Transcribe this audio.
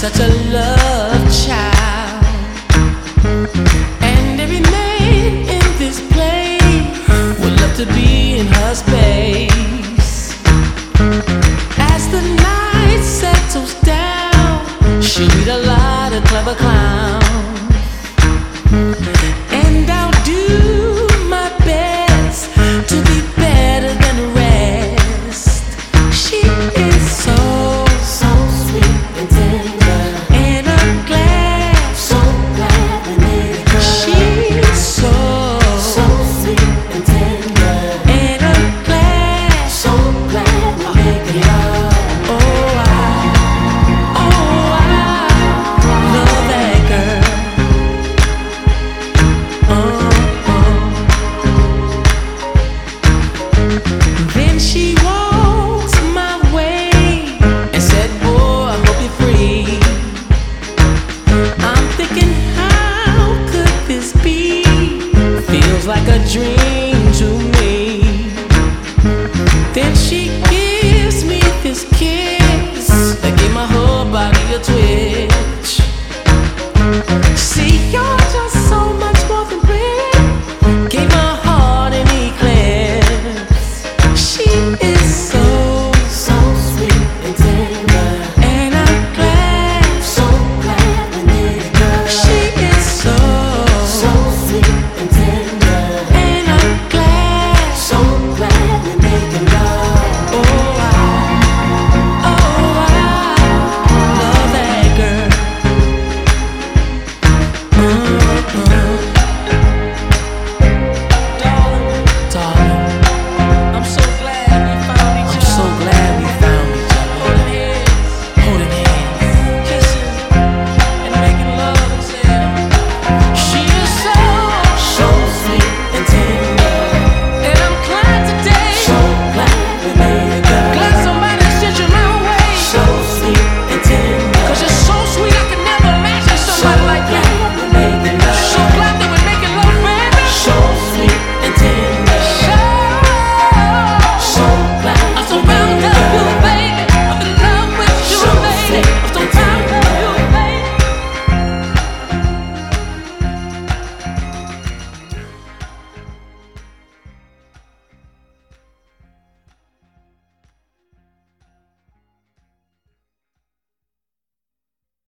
such a love child. And every man in this place would love to be in her space. As the night settles down, she'll meet a lot of clever clowns. And I'll do my best to be better than the rest. She is so sweet and tender, and I'm glad, so glad we made it. She's so sweet and tender, and I'm glad, so glad we make it up. Oh, I love that girl. Then she walks my way and said, boy, I hope you're free. I'm thinking, how could this be? Feels like a dream to me. Then she